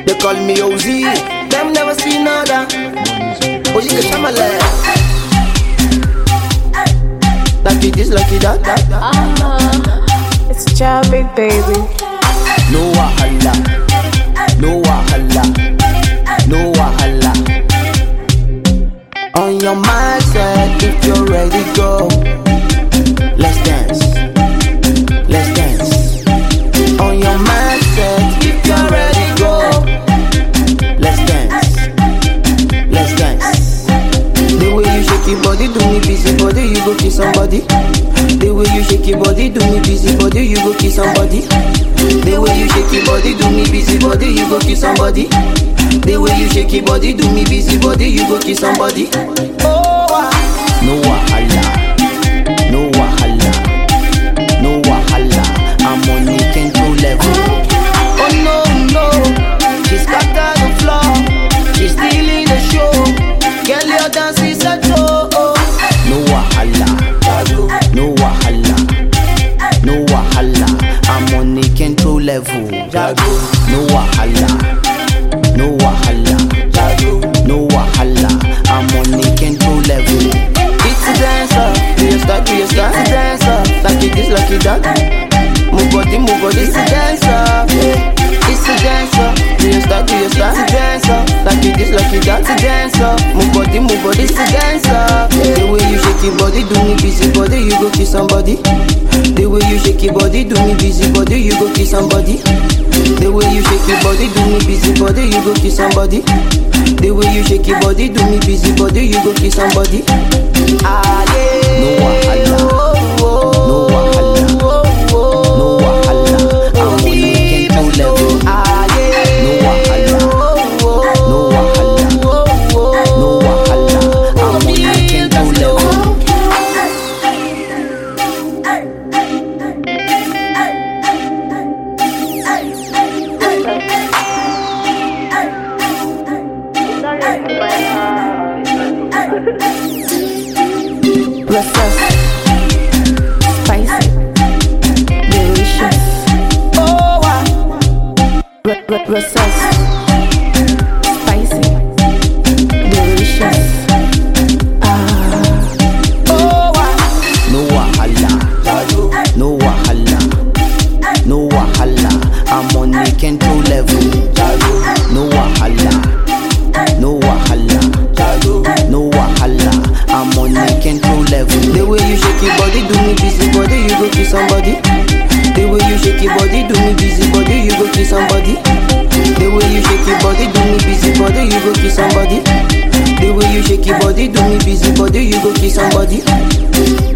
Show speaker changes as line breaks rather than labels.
They call me OZ. Them never see nada. Oh, you can shine my leg. Lucky this, lucky that.
It's Jah Big Baby.
No wahala, no wahala, no wahala. On your mindset, if you're ready, go. Let's dance, let's dance. On your mindset, if you're ready, go. Let's dance, let's dance. The way you shake your body, do me busy body, you go kiss somebody. The way you shake your body, do me busy body, you go kiss somebody. The way you shake your body, do me busy body, you go kiss somebody. The way you shake your body, do me busy body, you go kiss somebody. Oh, no wahala, no wahala, no wahala. I'm on the control level. Oh no, no, she's got the floor, she's stealing the show. Girl, your dance is a joke. No wahala, no wahala, no wahala. I'm on the control level. No wahala, no wahala, no wahala. I'm on the control level. It's a dancer, do you start, do you start? It's a dancer, lucky this, lucky that. Move body, it's a dancer. It's a dancer, do you start, do you start? It's a dancer, lucky this, lucky that. It's a dancer, move body, it's a dancer. The way you shake your body, do me busy body, you go kiss somebody. The way you shake your body, do me busy body, you go kiss somebody. The way you shake your body, do me busy body, you go kiss somebody. The way you shake your body, do me busy body, you go kiss somebody. Ah yeah. No wahala, no wahala, no wahala. I'm on the control level. Ah yeah. No wahala, no wahala, no wahala. I'm on the control level.
Recess, spicy, delicious.
Oh,
Recess, spicy, delicious.
no wahala, no wahala, no wahala. I'm on the control level. No wahala, no wahala, no wahala. I'm on the control level. The way you shake your body, do me busy body, you go kiss somebody. The way you shake your body, do me busy body, you go kiss somebody. The way you shake your body, do me busy body, you go kiss somebody. The way you shake your body, do me busy body, you go kiss somebody.